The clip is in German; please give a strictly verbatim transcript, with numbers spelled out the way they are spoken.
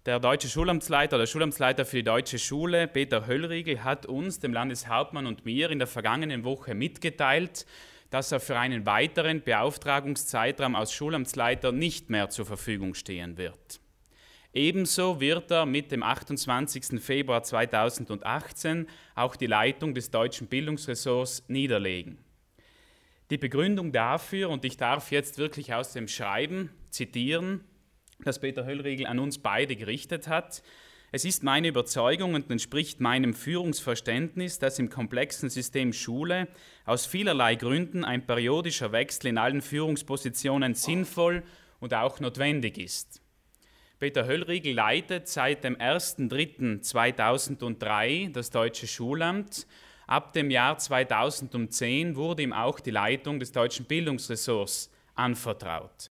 Der deutsche Schulamtsleiter, der Schulamtsleiter für die deutsche Schule, Peter Höllriegel, hat uns, dem Landeshauptmann und mir, in der vergangenen Woche mitgeteilt, dass er für einen weiteren Beauftragungszeitraum als Schulamtsleiter nicht mehr zur Verfügung stehen wird. Ebenso wird er mit dem achtundzwanzigsten Februar zweitausendachtzehn auch die Leitung des deutschen Bildungsressorts niederlegen. Die Begründung dafür, und ich darf jetzt wirklich aus dem Schreiben zitieren, das Peter Höllriegel an uns beide gerichtet hat: Es ist meine Überzeugung und entspricht meinem Führungsverständnis, dass im komplexen System Schule aus vielerlei Gründen ein periodischer Wechsel in allen Führungspositionen sinnvoll und auch notwendig ist. Peter Höllriegel leitet seit dem ersten dritten zweitausenddrei das Deutsche Schulamt. Ab dem Jahr zweitausendzehn wurde ihm auch die Leitung des deutschen Bildungsressorts anvertraut.